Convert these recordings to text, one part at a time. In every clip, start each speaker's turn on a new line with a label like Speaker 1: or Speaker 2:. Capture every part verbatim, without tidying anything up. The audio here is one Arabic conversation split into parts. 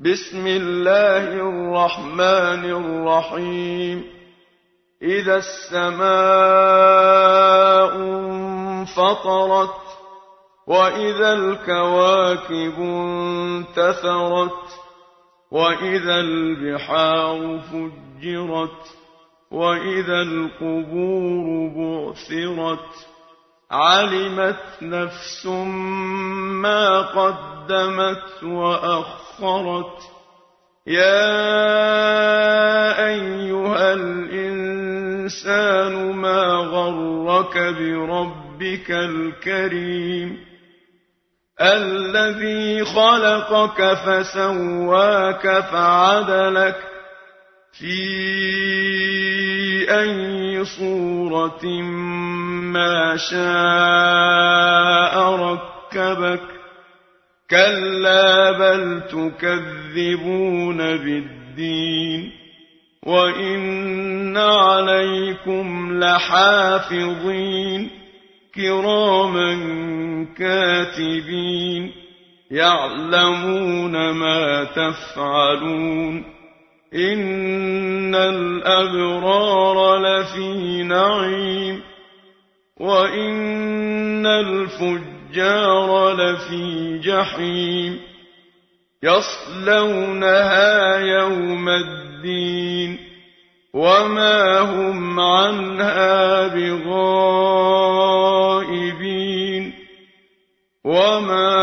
Speaker 1: بسم الله الرحمن الرحيم إذا السماء انفطرت وإذا الكواكب انتثرت وإذا البحار فجرت وإذا القبور بعثرت علمت نفس ما قدمت وأخرت يا أيها الإنسان ما غرك بربك الكريم الذي خلقك فسواك فعدلك في أي صورة ما شاء ركبك كلا بل تكذبون بالدين وإن عليكم لحافظين كراما كاتبين يعلمون ما تفعلون إن الأبرار لفي نعيم وإن الفجار لفي جحيم يصلونها يوم الدين وما هم عنها بغائبين وما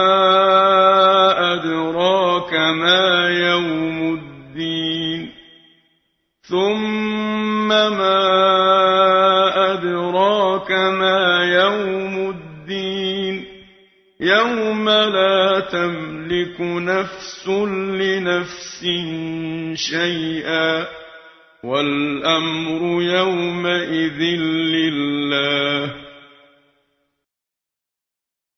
Speaker 1: أدراك ما يوم الدين ثم ما أدراك ما يوم الدين يوم لا تملك نفس لنفس شيئا والأمر يومئذ لله